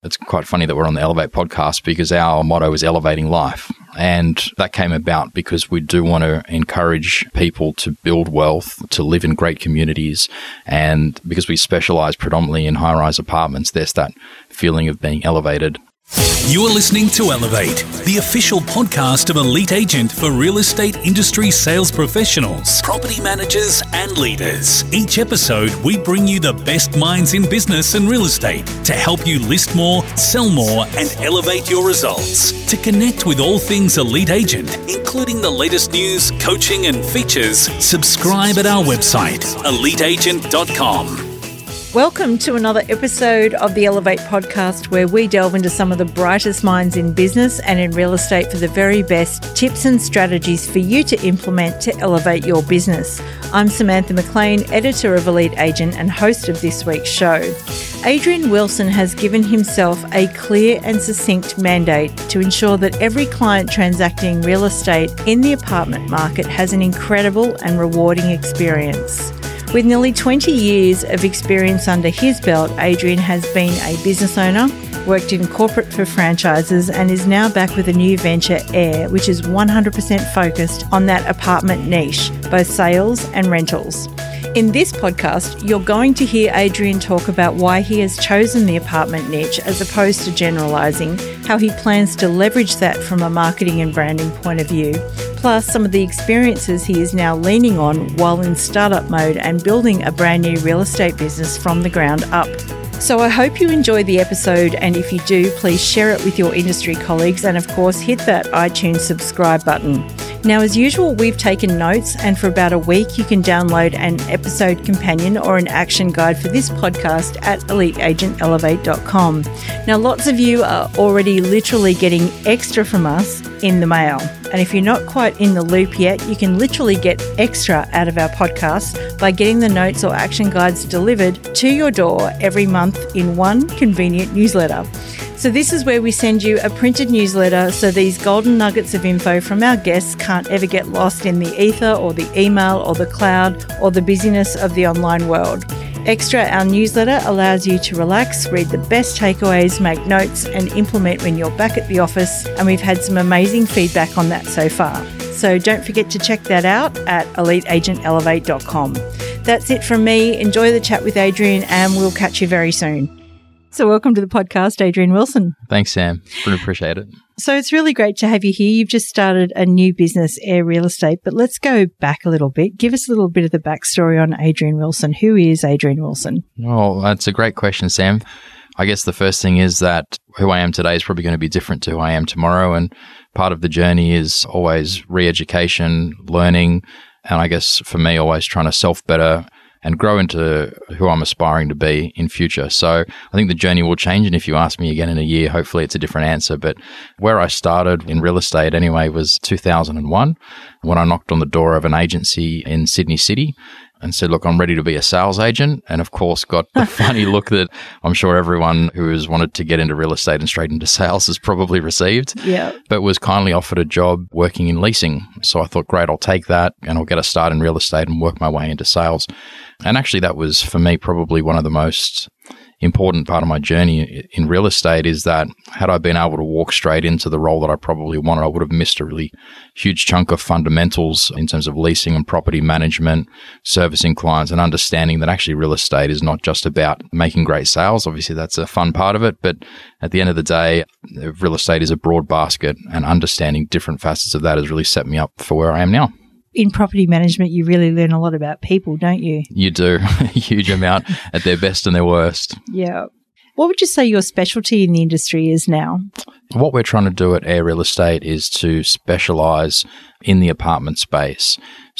It's quite funny that we're on the Elevate podcast because our motto is elevating life. And that came about because we do want to encourage people to build wealth, to live in great communities. And because we specialize predominantly in high-rise apartments, there's that feeling of being elevated. You are listening to Elevate, the official podcast of Elite Agent for real estate industry sales professionals, property managers, and leaders. Each episode, we bring you the best minds in business and real estate to help you list more, sell more, and elevate your results. To connect with all things Elite Agent, including the latest news, coaching, and features, subscribe at our website, eliteagent.com. Welcome to another episode of the Elevate podcast, where we delve into some of the brightest minds in business and in real estate for the very best tips and strategies for you to implement to elevate your business. I'm Samantha McLean, editor of Elite Agent and host of this week's show. Adrian Wilson has given himself a clear and succinct mandate to ensure that every client transacting real estate in the apartment market has an incredible and rewarding experience. With nearly 20 years of experience under his belt, Adrian has been a business owner, worked in corporate for franchises, and is now back with a new venture, Air, which is 100% focused on that apartment niche, both sales and rentals. In this podcast, you're going to hear Adrian talk about why he has chosen the apartment niche as opposed to generalising, how he plans to leverage that from a marketing and branding point of view, plus some of the experiences he is now leaning on while in startup mode and building a brand new real estate business from the ground up. So I hope you enjoy the episode, and if you do, please share it with your industry colleagues and of course hit that iTunes subscribe button. Now, as usual, we've taken notes, and for about a week you can download an episode companion or an action guide for this podcast at eliteagentelevate.com. Now, lots of you are already literally getting extra from us in the mail. And if you're not quite in the loop yet, you can literally get extra out of our podcast by getting the notes or action guides delivered to your door every month in one convenient newsletter. So this is where we send you a printed newsletter so these golden nuggets of info from our guests can't ever get lost in the ether or the email or the cloud or the busyness of the online world. Extra, our newsletter allows you to relax, read the best takeaways, make notes, and implement when you're back at the office. And we've had some amazing feedback on that so far. So don't forget to check that out at eliteagentelevate.com. That's it from me. Enjoy the chat with Adrian, and we'll catch you very soon. So welcome to the podcast, Adrian Wilson. Thanks, Sam. Really appreciate it. So it's really great to have you here. You've just started a new business, Air Real Estate, but let's go back a little bit. Give us a little bit of the backstory on Adrian Wilson. Who is Adrian Wilson? Oh, that's a great question, Sam. I guess the first thing is that who I am today is probably going to be different to who I am tomorrow. And part of the journey is always re-education, learning, and I guess for me, always trying to self-better and grow into who I'm aspiring to be in future. So I think the journey will change. And if you ask me again in a year, hopefully it's a different answer. But where I started in real estate anyway was 2001 when I knocked on the door of an agency in Sydney City and said, look, I'm ready to be a sales agent. And of course, got the funny look that I'm sure everyone who has wanted to get into real estate and straight into sales has probably received. Yeah. But was kindly offered a job working in leasing. So I thought, great, I'll take that and I'll get a start in real estate and work my way into sales. And actually, that was, for me, probably one of the most important part of my journey in real estate is that had I been able to walk straight into the role that I probably wanted, I would have missed a really huge chunk of fundamentals in terms of leasing and property management, servicing clients, and understanding that actually real estate is not just about making great sales. Obviously, that's a fun part of it. But at the end of the day, real estate is a broad basket, and understanding different facets of that has really set me up for where I am now. In property management, you really learn a lot about people, don't you? You do, a huge amount at their best and their worst. Yeah. What would you say your specialty in the industry is now? What we're trying to do at Air Real Estate is to specialise in the apartment space.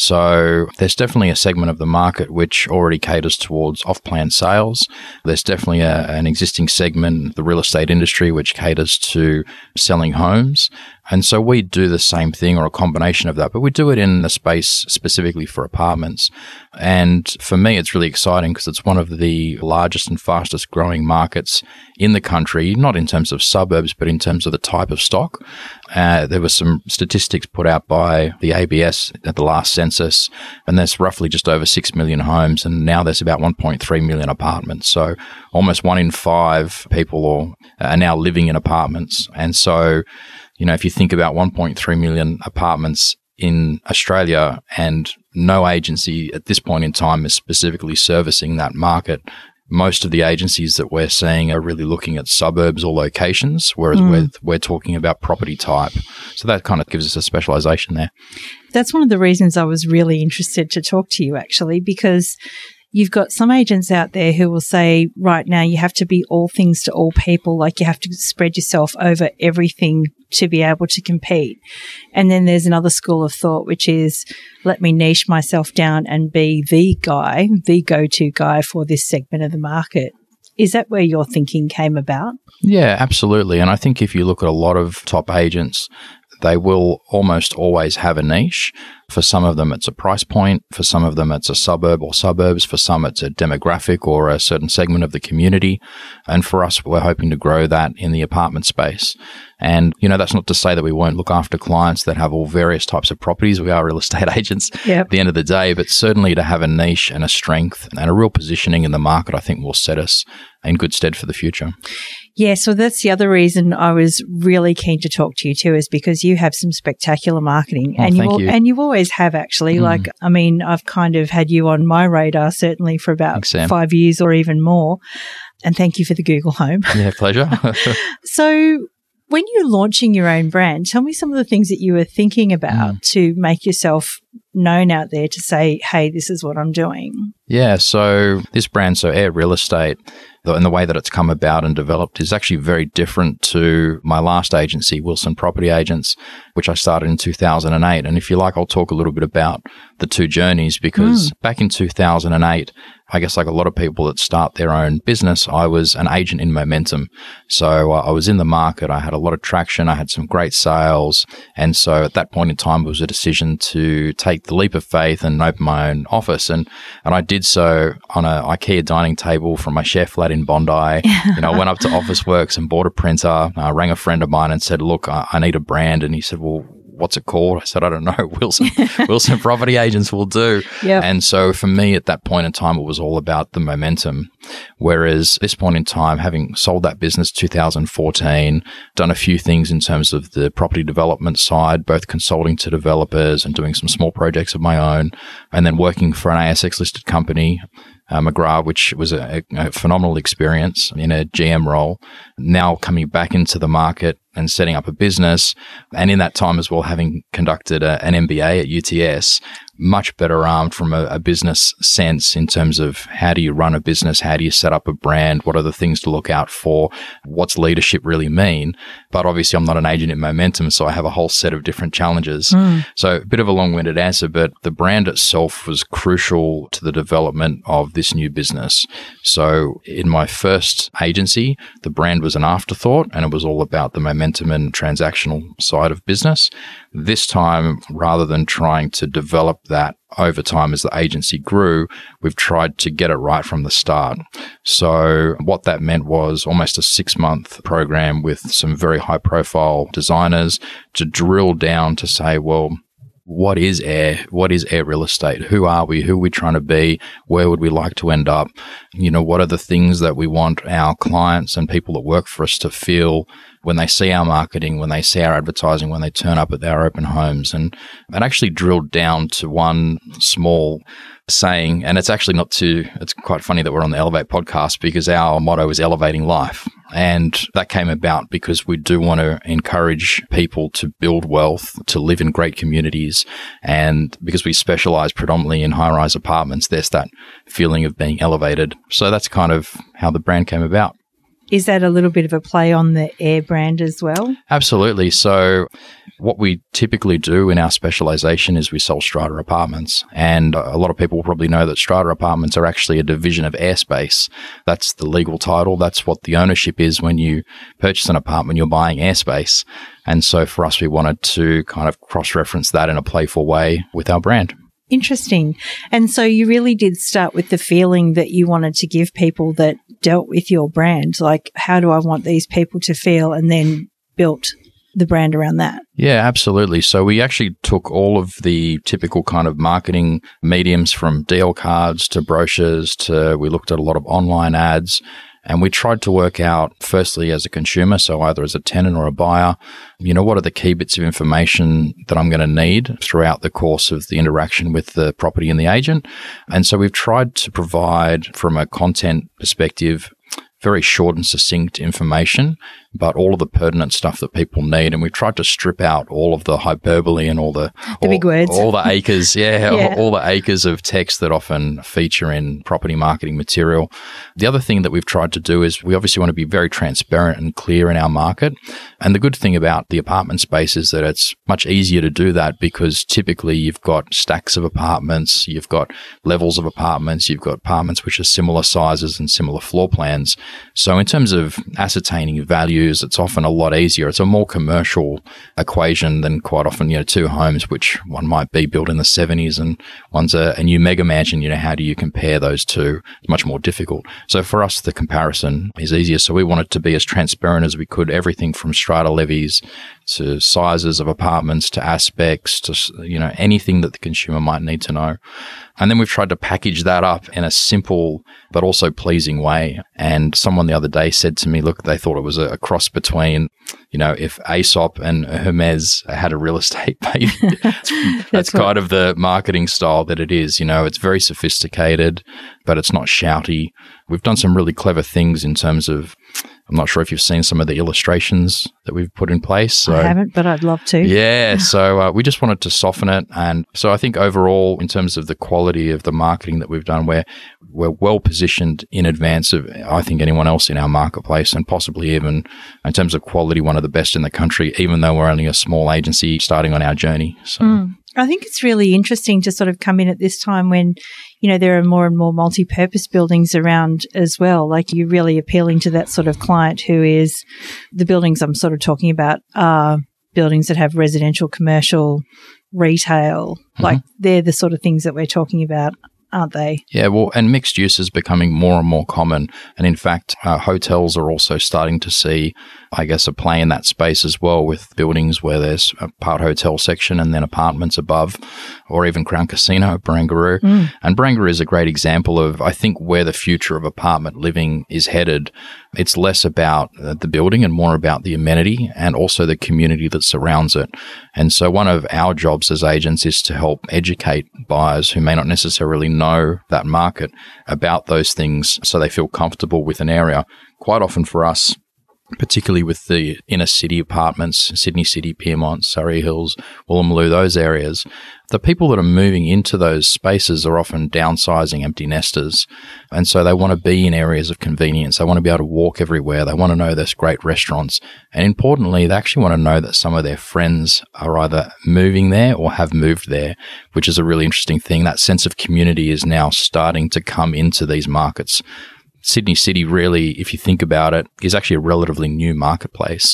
So there's definitely a segment of the market which already caters towards off-plan sales. There's definitely an existing segment, the real estate industry, which caters to selling homes. And so we do the same thing or a combination of that, but we do it in a space specifically for apartments. And for me, it's really exciting because it's one of the largest and fastest growing markets in the country, not in terms of suburbs, but in terms of the type of stock. There were some statistics put out by the ABS at the last census, and there's roughly just over 6 million homes, and now there's about 1.3 million apartments. So almost 1 in 5 people are now living in apartments. And so, if you think about 1.3 million apartments in Australia and no agency at this point in time is specifically servicing that market, most of the agencies that we're seeing are really looking at suburbs or locations, whereas we're talking about property type. So that kind of gives us a specialization there. That's one of the reasons I was really interested to talk to you, actually, because you've got some agents out there who will say, right now, you have to be all things to all people, like you have to spread yourself over everything to be able to compete. And then there's another school of thought, which is, let me niche myself down and be the guy, the go-to guy for this segment of the market. Is that where your thinking came about? Yeah, absolutely. And I think if you look at a lot of top agents, they will almost always have a niche. For some of them, it's a price point. For some of them, it's a suburb or suburbs. For some, it's a demographic or a certain segment of the community. And for us, we're hoping to grow that in the apartment space. And, that's not to say that we won't look after clients that have all various types of properties. We are real estate agents at the end of the day, but certainly to have a niche and a strength and a real positioning in the market, I think will set us in good stead for the future. Yeah, so that's the other reason I was really keen to talk to you too, is because you have some spectacular marketing, and you always have actually. I've kind of had you on my radar certainly for about 5 years or even more. And thank you for the Google Home. Yeah, pleasure. So when you're launching your own brand, tell me some of the things that you were thinking about to make yourself known out there, to say, hey, this is what I'm doing. Yeah, so this brand, Air Real Estate, and the way that it's come about and developed is actually very different to my last agency, Wilson Property Agents, which I started in 2008. And if you like, I'll talk a little bit about the two journeys, because back in 2008, I guess like a lot of people that start their own business, I was an agent in momentum. So I was in the market. I had a lot of traction. I had some great sales. And so at that point in time, it was a decision to take the leap of faith and open my own office. And I did so on an IKEA dining table from my share flat in Bondi. I went up to Officeworks and bought a printer. I rang a friend of mine and said, look, I need a brand. And he said, well, what's it called? I said, I don't know. Wilson Property Agents will do. Yep. And so for me at that point in time, it was all about the momentum. Whereas this point in time, having sold that business 2014, done a few things in terms of the property development side, both consulting to developers and doing some small projects of my own, and then working for an ASX listed company, McGrath, which was a phenomenal experience in a GM role. Now coming back into the market and setting up a business, and in that time as well, having conducted an MBA at UTS, much better armed from a business sense in terms of how do you run a business, how do you set up a brand, what are the things to look out for, what's leadership really mean. But obviously I'm not an agent in momentum, so I have a whole set of different challenges. So a bit of a long-winded answer, but the brand itself was crucial to the development of this new business. So in my first agency, the brand was an afterthought, and it was all about the momentum and transactional side of business. This time, rather than trying to develop that over time as the agency grew, we've tried to get it right from the start. So what that meant was almost a 6-month program with some very high-profile designers to drill down to say, well, what is Air? What is Air Real Estate? Who are we? Who are we trying to be? Where would we like to end up? What are the things that we want our clients and people that work for us to feel when they see our marketing, when they see our advertising, when they turn up at our open homes? And actually drilled down to one small saying, and it's actually it's quite funny that we're on the Elevate podcast, because our motto is elevating life. And that came about because we do want to encourage people to build wealth, to live in great communities. And because we specialize predominantly in high-rise apartments, there's that feeling of being elevated. So that's kind of how the brand came about. Is that a little bit of a play on the Air brand as well? Absolutely. So what we typically do in our specialization is we sell strata apartments. And a lot of people will probably know that strata apartments are actually a division of Airspace. That's the legal title. That's what the ownership is. When you purchase an apartment, you're buying airspace. And so for us, we wanted to kind of cross-reference that in a playful way with our brand. Interesting. And so you really did start with the feeling that you wanted to give people that dealt with your brand. Like, how do I want these people to feel? And then built the brand around that. Yeah, absolutely. So we actually took all of the typical kind of marketing mediums, from DL cards to brochures to, we looked at a lot of online ads, and we tried to work out, firstly, as a consumer, so either as a tenant or a buyer, what are the key bits of information that I'm going to need throughout the course of the interaction with the property and the agent. And so we've tried to provide, from a content perspective, very short and succinct information, but all of the pertinent stuff that people need. And we've tried to strip out all of the hyperbole and all the big words, all the acres, all the acres of text that often feature in property marketing material. The other thing that we've tried to do is we obviously want to be very transparent and clear in our market. And the good thing about the apartment space is that it's much easier to do that, because typically you've got stacks of apartments, you've got levels of apartments, you've got apartments which are similar sizes and similar floor plans. So in terms of ascertaining values, it's often a lot easier. It's a more commercial equation than quite often, two homes, which one might be built in the 70s and one's a new mega mansion. How do you compare those two? It's much more difficult. So for us, the comparison is easier. So we wanted to be as transparent as we could, everything from strata levies to sizes of apartments to aspects to, anything that the consumer might need to know. And then we've tried to package that up in a simple but also pleasing way. And someone the other day said to me, look, they thought it was a cross between, if Aesop and Hermes had a real estate baby. That's kind of the marketing style that it is. It's very sophisticated, but it's not shouty. We've done some really clever things in terms of, I'm not sure if you've seen some of the illustrations that we've put in place. So, I haven't, but I'd love to. Yeah. So we just wanted to soften it. And so I think overall, in terms of the quality of the marketing that we've done, we're well positioned in advance of, I think, anyone else in our marketplace, and possibly even in terms of quality, one of the best in the country, even though we're only a small agency starting on our journey. So. I think it's really interesting to sort of come in at this time when, there are more and more multi-purpose buildings around as well. Like, you're really appealing to that sort of client who is, the buildings I'm sort of talking about are buildings that have residential, commercial, retail. Like, they're the sort of things that we're talking about, aren't they? Yeah, well, and mixed use is becoming more and more common. And in fact, hotels are also starting to see, I guess, a play in that space as well, with buildings where there's a part hotel section and then apartments above, or even Crown Casino at Barangaroo. And Barangaroo is a great example of, I think, where the future of apartment living is headed. It's less about the building and more about the amenity and also the community that surrounds it. And so one of our jobs as agents is to help educate buyers who may not necessarily know that market about those things, so they feel comfortable with an area. Quite often for us, particularly with the inner city apartments, Sydney City, Pyrmont, Surrey Hills, Woolloomooloo, those areas, the people that are moving into those spaces are often downsizing empty nesters. And so they want to be in areas of convenience. They want to be able to walk everywhere. They want to know there's great restaurants. And importantly, they actually want to know that some of their friends are either moving there or have moved there, which is a really interesting thing. That sense of community is now starting to come into these markets. Sydney City really, if you think about it, is actually a relatively new marketplace.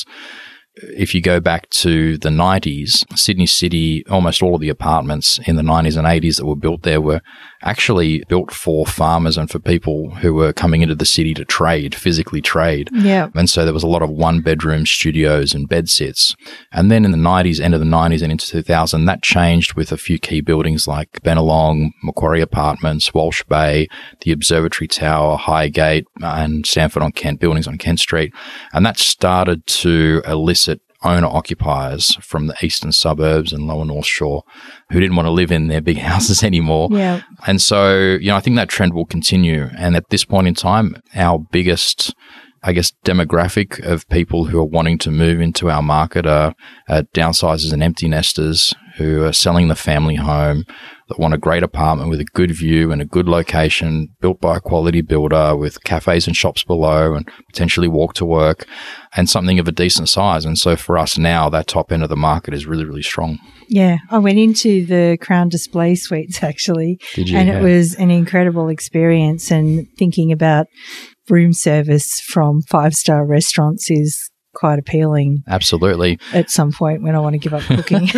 If you go back to the 90s, Sydney City, almost all of the apartments in the 90s and 80s that were built there were actually built for farmers and for people who were coming into the city to trade, physically trade. Yeah. And so there was a lot of one-bedroom studios and bedsits. And then in the 90s, end of the 90s and into 2000, that changed with a few key buildings like Bennelong, Macquarie Apartments, Walsh Bay, the Observatory Tower, Highgate, and Sandford-on-Kent, buildings on Kent Street. And that started to elicit owner-occupiers from the eastern suburbs and lower North Shore who didn't want to live in their big houses anymore. Yeah. And so, I think that trend will continue. And at this point in time, our biggest, I guess, demographic of people who are wanting to move into our market are downsizers and empty nesters who are selling the family home, that want a great apartment with a good view and a good location, built by a quality builder with cafes and shops below and potentially walk to work, and something of a decent size. And so for us now, that top end of the market is really, really strong. Yeah. I went into the Crown Display Suites actually. Did you? And it was an incredible experience, and thinking about room service from 5-star restaurants is quite appealing. Absolutely. At some point when I want to give up cooking.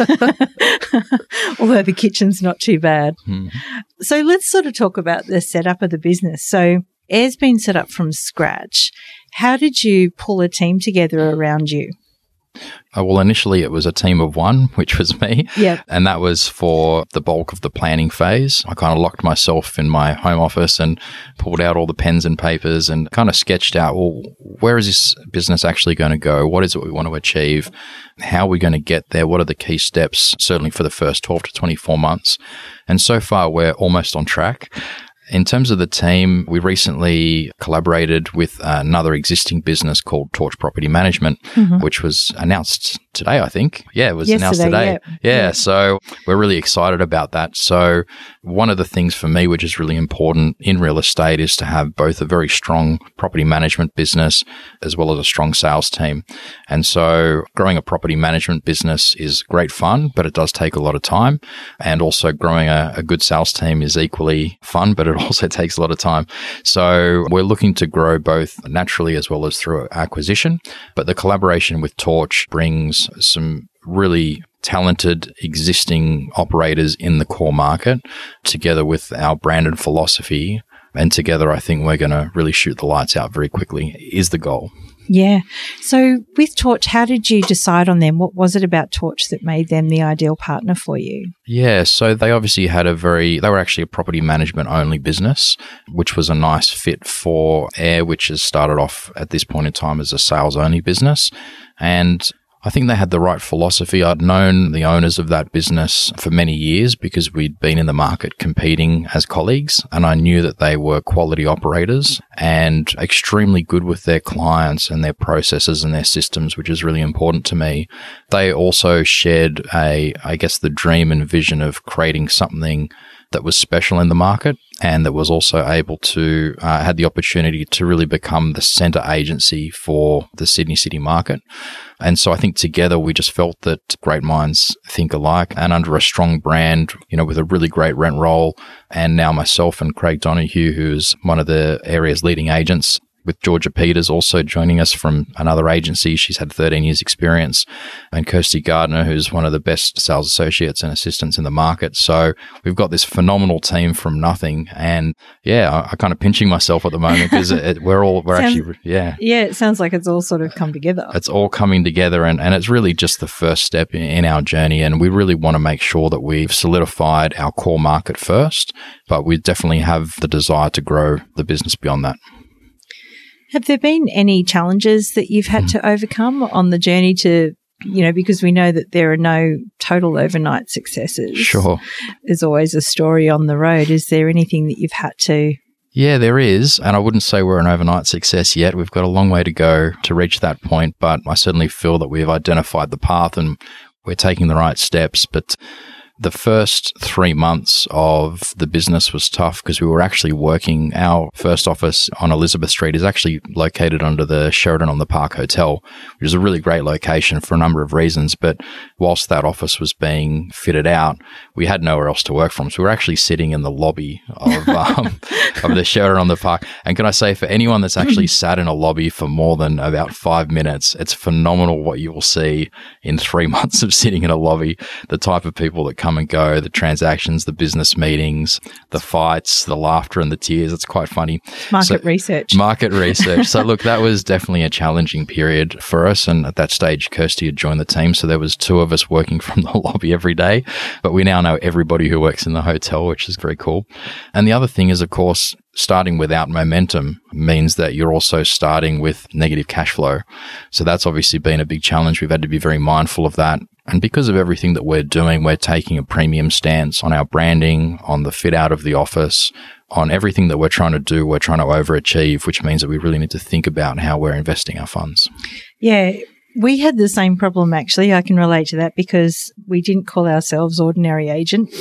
Although the kitchen's not too bad. So let's sort of talk about the setup of the business. So Air's been set up from scratch. How did you pull a team together around you? Well, initially it was a team of one, which was me. Yep. And that was for the bulk of the planning phase. I kind of locked myself in my home office and pulled out all the pens and papers and kind of sketched out, well, where is this business actually going to go? What is it we want to achieve? How are we going to get there? What are the key steps, certainly for the first 12 to 24 months? And so far, we're almost on track. In terms of the team, we recently collaborated with another existing business called Torch Property Management, which was announced today, I think. Yeah, it was announced today. Yeah, so we're really excited about that. So one of the things for me, which is really important in real estate, is to have both a very strong property management business as well as a strong sales team. And so growing a property management business is great fun, but it does take a lot of time. And also growing a good sales team is equally fun, but it also takes a lot of time. So we're looking to grow both naturally as well as through acquisition. But the collaboration with Torch brings some really talented existing operators in the core market together with our brand and philosophy. And together, I think we're going to really shoot the lights out very quickly is the goal. Yeah. So with Torch, how did you decide on them? What was it about Torch that made them the ideal partner for you? Yeah, so they obviously had they were actually a property management only business, which was a nice fit for AIR, which has started off at this point in time as a sales only business. And I think they had the right philosophy. I'd known the owners of that business for many years because we'd been in the market competing as colleagues, and I knew that they were quality operators and extremely good with their clients and their processes and their systems, which is really important to me. They also shared the dream and vision of creating something that was special in the market and that was also able to had the opportunity to really become the centre agency for the Sydney City market. And so I think together we just felt that great minds think alike, and under a strong brand, with a really great rent roll, and now myself and Craig Donoghue, who's one of the area's leading agents, with Georgia Peters also joining us from another agency. She's had 13 years experience, and Kirsty Gardner, who's one of the best sales associates and assistants in the market. So we've got this phenomenal team from nothing. And yeah, I'm kind of pinching myself at the moment because it sounds like it's all sort of come together. It's all coming together, and it's really just the first step in our journey. And we really want to make sure that we've solidified our core market first, but we definitely have the desire to grow the business beyond that. Have there been any challenges that you've had to overcome on the journey to, because we know that there are no total overnight successes? Sure. There's always a story on the road. Is there anything that you've had to? Yeah, there is. And I wouldn't say we're an overnight success yet. We've got a long way to go to reach that point, but I certainly feel that we've identified the path and we're taking the right steps. But the first 3 months of the business was tough because we were actually working. Our first office on Elizabeth Street is actually located under the Sheraton on the Park Hotel, which is a really great location for a number of reasons. But whilst that office was being fitted out, we had nowhere else to work from. So we were actually sitting in the lobby of the Sheraton on the Park. And can I say, for anyone that's actually sat in a lobby for more than about 5 minutes, it's phenomenal what you will see in 3 months of sitting in a lobby, the type of people that come and go, the transactions, the business meetings, the fights, the laughter and the tears. It's quite funny. Market research. So look, that was definitely a challenging period for us. And at that stage, Kirsty had joined the team. So there was 2 of us working from the lobby every day. But we now know everybody who works in the hotel, which is very cool. And the other thing is, of course, starting without momentum means that you're also starting with negative cash flow. So that's obviously been a big challenge. We've had to be very mindful of that. And because of everything that we're doing, we're taking a premium stance on our branding, on the fit out of the office, on everything that we're trying to do. We're trying to overachieve, which means that we really need to think about how we're investing our funds. Yeah. We had the same problem, actually. I can relate to that because we didn't call ourselves Ordinary Agent.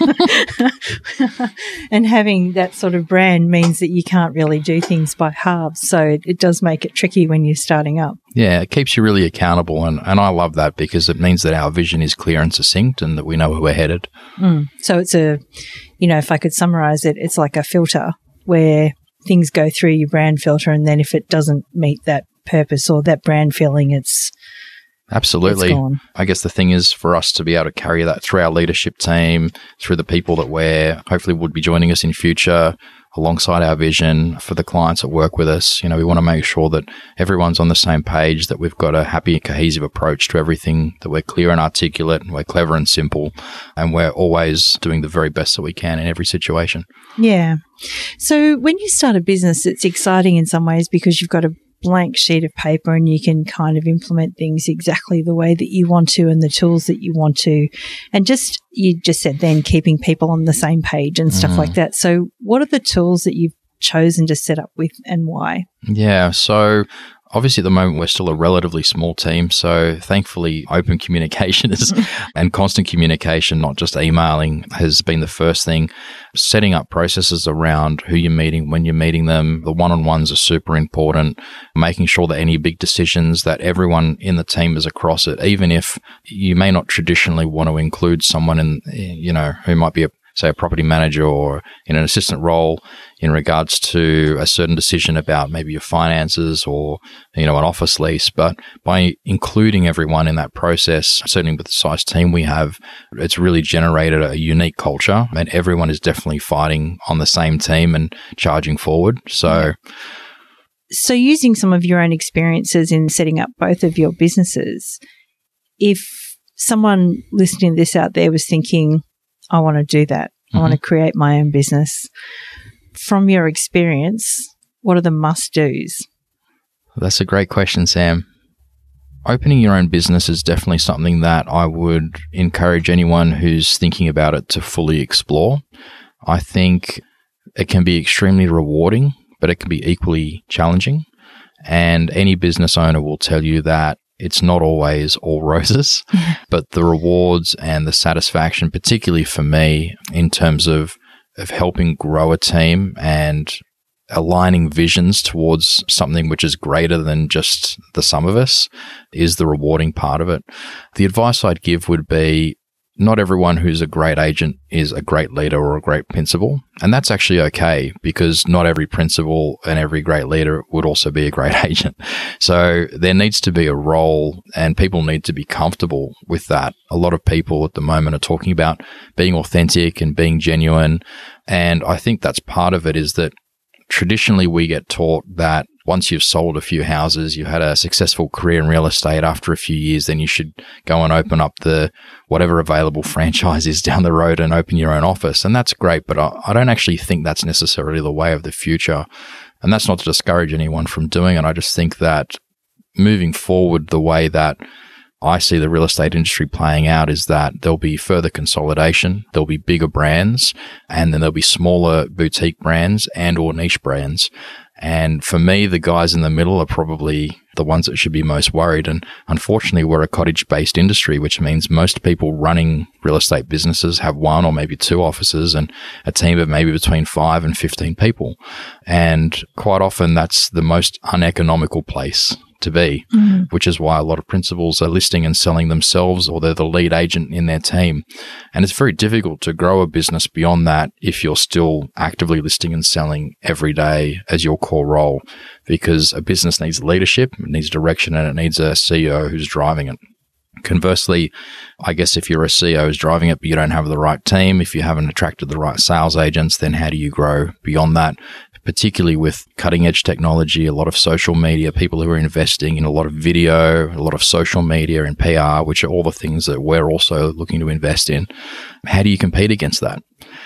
And having that sort of brand means that you can't really do things by halves. So it does make it tricky when you're starting up. Yeah, it keeps you really accountable. And I love that because it means that our vision is clear and succinct and that we know where we're headed. So it's if I could summarize it, it's like a filter where things go through your brand filter, and then if it doesn't meet that purpose or that brand feeling, it's gone. I guess the thing is for us to be able to carry that through our leadership team, through the people that hopefully would be joining us in future, alongside our vision for the clients that work with us. We want to make sure that everyone's on the same page, that we've got a happy and cohesive approach to everything, that we're clear and articulate, and we're clever and simple, and we're always doing the very best that we can in every situation. Yeah. So when you start a business, it's exciting in some ways because you've got a blank sheet of paper and you can kind of implement things exactly the way that you want to and the tools that you want to. And you just said then keeping people on the same page and stuff like that. So what are the tools that you've chosen to set up with and why? Yeah. So obviously, at the moment, we're still a relatively small team. So thankfully, open communication and constant communication, not just emailing, has been the first thing. Setting up processes around who you're meeting, when you're meeting them. The one-on-ones are super important. Making sure that any big decisions, that everyone in the team is across it, even if you may not traditionally want to include someone who might be a property manager or in an assistant role in regards to a certain decision about maybe your finances or, an office lease. But by including everyone in that process, certainly with the size team we have, it's really generated a unique culture and everyone is definitely fighting on the same team and charging forward. So using some of your own experiences in setting up both of your businesses, if someone listening to this out there was thinking, I want to do that. I want to create my own business. From your experience, what are the must-dos? That's a great question, Sam. Opening your own business is definitely something that I would encourage anyone who's thinking about it to fully explore. I think it can be extremely rewarding, but it can be equally challenging. And any business owner will tell you that it's not always all roses, but the rewards and the satisfaction, particularly for me, in terms of helping grow a team and aligning visions towards something which is greater than just the sum of us, is the rewarding part of it. The advice I'd give would be, not everyone who's a great agent is a great leader or a great principal. And that's actually okay, because not every principal and every great leader would also be a great agent. So there needs to be a role and people need to be comfortable with that. A lot of people at the moment are talking about being authentic and being genuine. And I think that's part of it, is that traditionally we get taught that once you've sold a few houses, you had a successful career in real estate, after a few years, then you should go and open up the whatever available franchise is down the road and open your own office. And that's great, but I don't actually think that's necessarily the way of the future. And that's not to discourage anyone from doing it. I just think that moving forward, the way that I see the real estate industry playing out is that there'll be further consolidation, there'll be bigger brands, and then there'll be smaller boutique brands and or niche brands. And for me, the guys in the middle are probably the ones that should be most worried. And unfortunately, we're a cottage-based industry, which means most people running real estate businesses have one or maybe two offices and a team of maybe between 5 and 15 people. And quite often, that's the most uneconomical place to be, which is why a lot of principals are listing and selling themselves, or they're the lead agent in their team. And it's very difficult to grow a business beyond that if you're still actively listing and selling every day as your core role, because a business needs leadership, it needs direction, and it needs a CEO who's driving it. Conversely, I guess if you're a CEO who's driving it, but you don't have the right team, if you haven't attracted the right sales agents, then how do you grow beyond that? Particularly with cutting edge technology, a lot of social media, people who are investing in a lot of video, a lot of social media and PR, which are all the things that we're also looking to invest in. How do you compete against that?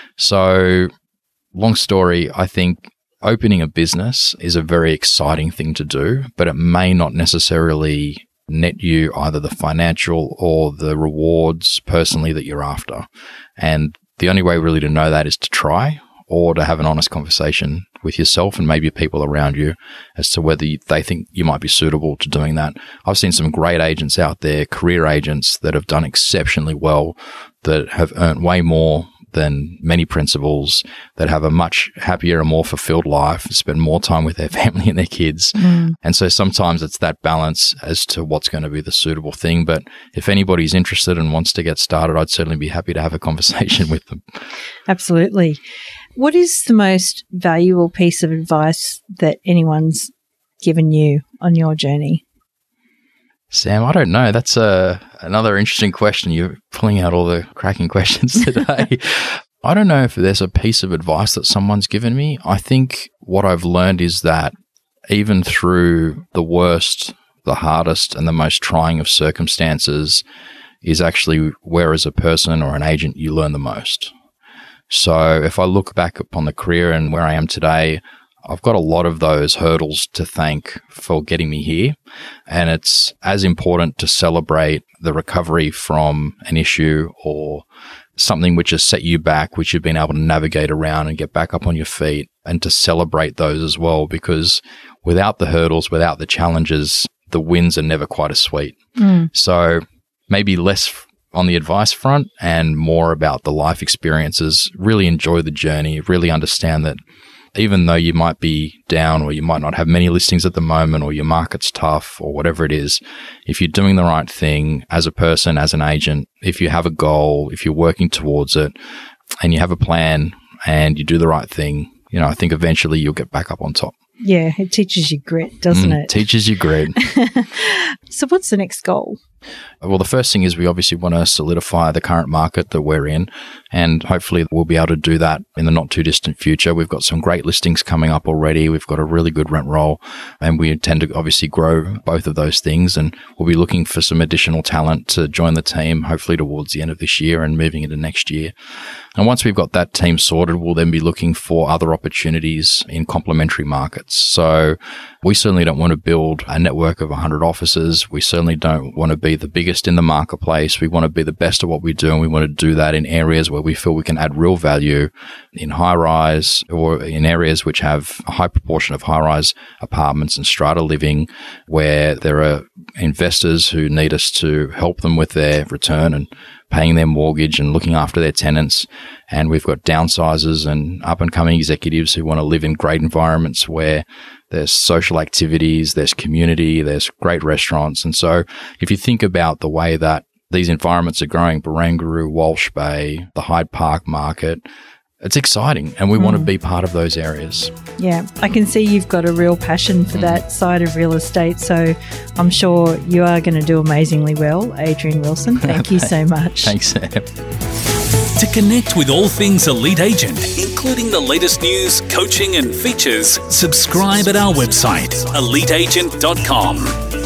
So, long story, I think opening a business is a very exciting thing to do, but it may not necessarily net you either the financial or the rewards personally that you're after. And the only way really to know that is to try, or to have an honest conversation with yourself and maybe people around you as to whether they think you might be suitable to doing that. I've seen some great agents out there, career agents that have done exceptionally well, that have earned way more than many principals, that have a much happier and more fulfilled life, spend more time with their family and their kids. And so sometimes it's that balance as to what's going to be the suitable thing. But if anybody's interested and wants to get started, I'd certainly be happy to have a conversation with them. Absolutely. What is the most valuable piece of advice that anyone's given you on your journey? Sam, I don't know. That's another interesting question. You're pulling out all the cracking questions today. I don't know if there's a piece of advice that someone's given me. I think what I've learned is that even through the worst, the hardest, and the most trying of circumstances is actually where as a person or an agent you learn the most. So if I look back upon the career and where I am today, I've got a lot of those hurdles to thank for getting me here. And it's as important to celebrate the recovery from an issue or something which has set you back, which you've been able to navigate around and get back up on your feet, and to celebrate those as well, because without the hurdles, without the challenges, the wins are never quite as sweet. So maybe less on the advice front and more about the life experiences. Really enjoy the journey, really understand that even though you might be down or you might not have many listings at the moment or your market's tough or whatever it is, if you're doing the right thing as a person, as an agent, if you have a goal, if you're working towards it and you have a plan and you do the right thing, I think eventually you'll get back up on top. Yeah, it teaches you grit, doesn't it? Teaches you grit. So what's the next goal? Well, the first thing is we obviously want to solidify the current market that we're in, and hopefully we'll be able to do that in the not too distant future. We've got some great listings coming up already. We've got a really good rent roll, and we intend to obviously grow both of those things, and we'll be looking for some additional talent to join the team, hopefully towards the end of this year and moving into next year. And once we've got that team sorted, we'll then be looking for other opportunities in complementary markets. So we certainly don't want to build a network of 100 offices. We certainly don't want to be the biggest in the marketplace. We want to be the best at what we do, and we want to do that in areas where we feel we can add real value, in high-rise or in areas which have a high proportion of high-rise apartments and strata living, where there are investors who need us to help them with their return and paying their mortgage and looking after their tenants. And we've got downsizers and up-and-coming executives who want to live in great environments where there's social activities, there's community, there's great restaurants. And so if you think about the way that these environments are growing, Barangaroo, Walsh Bay, the Hyde Park market, it's exciting, and we want to be part of those areas. Yeah, I can see you've got a real passion for that side of real estate, so I'm sure you are going to do amazingly well, Adrian Wilson. Thank you so much. Thanks, Sam. To connect with all things Elite Agent, including the latest news, coaching and features, subscribe at our website, eliteagent.com.